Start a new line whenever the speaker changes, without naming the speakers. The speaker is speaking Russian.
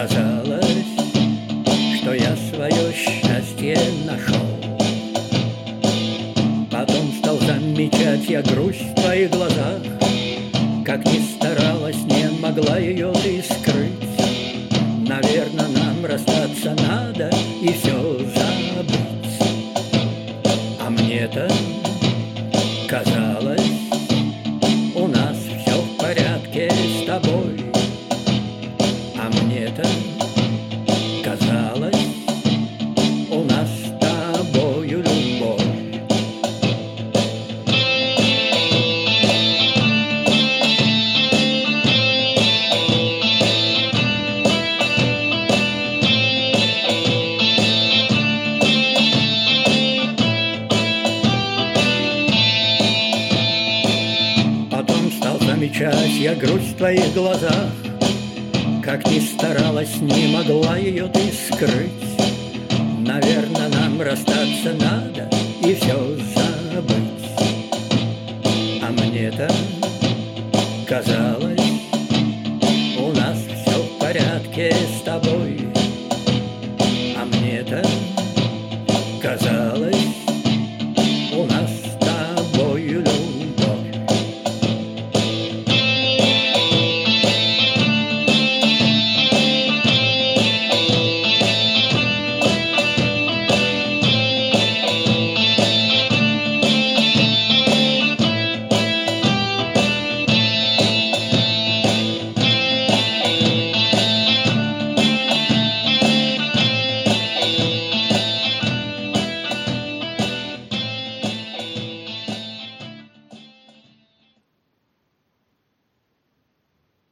казалось, что я свое счастье нашел. Потом стал замечать я грусть в твоих глазах, как ни старалась, не могла ее ты скрыть. Наверное, нам расстаться надо и все забыть. А мне-то казалось, у нас все в порядке с тобой. А мне-то казалось, у нас с тобою любовь. Потом стал замечать я грусть в твоих глазах, как ни старалась, не могла ее ты скрыть. Наверное, нам расстаться надо и все забыть. А мне-то казалось, у нас все в порядке с тобой.